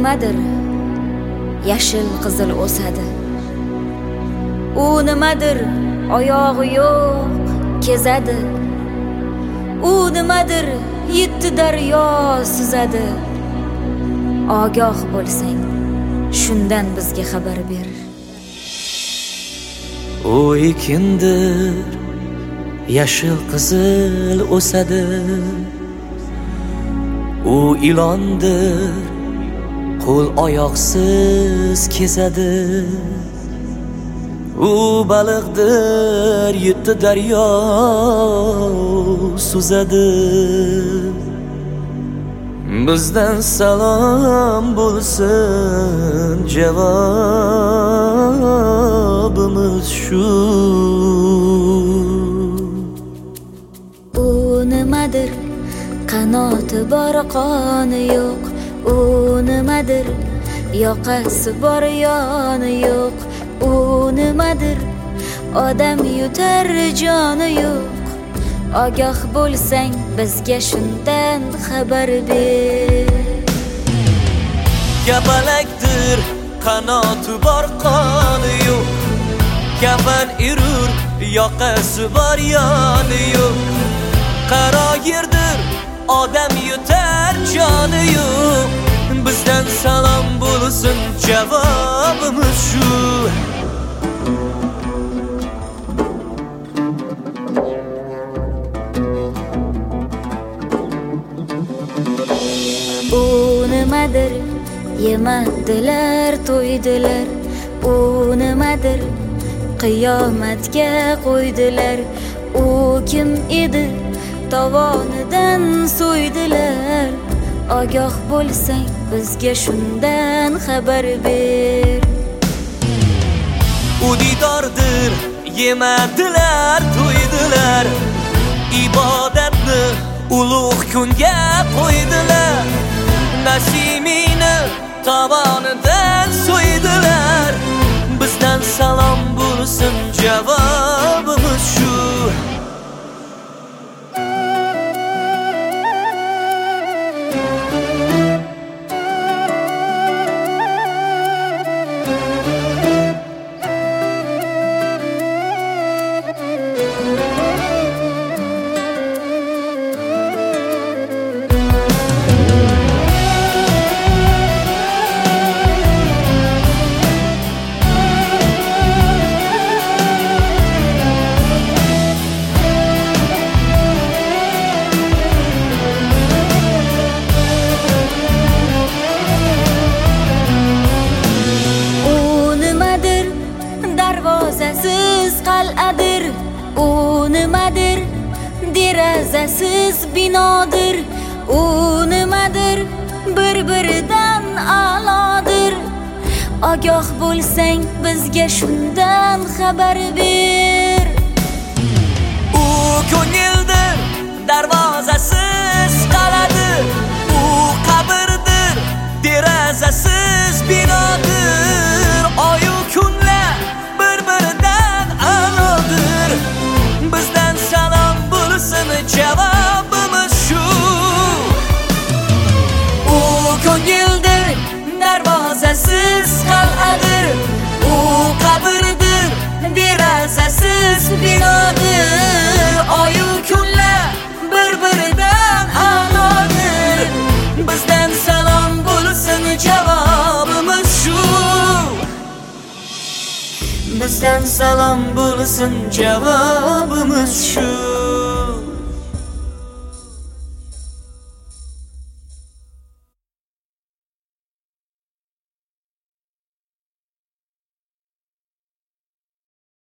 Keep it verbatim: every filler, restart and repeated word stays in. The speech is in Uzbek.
nimadir yashil qizil o'sadi. U nimadir oyog'i yo'q kezadi. U nimadir yetti daryo suzadi. Ogoh bo'lsang shundan bizga xabar ber. U ekindir yashil qizil o'sadi. U ilondir qo'l oyoqsiz kezadi. U baliqdir yetti daryo suzadi. Bizdan salom bo'lsin, javobimiz shu. U nimadir qanoti bor qoni yo'q. U nimadir yoqasi bor yoni yo'q. U nimadir odam yutar joni yo'q. Ogoh bo'lsang bizga shundan xabar ber. Kapalakdir qanoti bor qoni yo'q. Kafan erur yoqasi bor yoni yo'q. Qaro yerdir odam yutar joni yo'q. Bizdan salom bo'lsin, javobimiz shu. U nimadir yemadilar to'ydilar. U nimadir qiyomatga qo'ydilar. U kim edi tovonidan so'ydilar. Ogoh bo'lsang bizga shundan xabar ber. U didordir yemadilar to'ydilar. Ibodatni ulug' kunga qo'ydilar. Nasimini tovonidan so'ydilar. Bizdan salom bo'lsin, javobimiz shu. Darvozasiz qal'adir. U nimadir derazasiz binodir. U nimadir bir-biridan a'lodir. Ogoh bo'lsang bizga shundan xabar ber. U ko'ngildir darvozasiz qal'adir. U qabrdir derazasiz binodir. Oyu kunlar bir-biridan a'lodir. Bizdan salom bo'lsin, javobimiz shu. U ko'ngildir darvozasiz qal'adir. U qabrdir derazasiz binodir. Oyu kunlar bir-biridan a'lodir. Bizdan salom bo'lsin, javobimiz shu. Bizdan salom bo'lsin, javobimiz shu.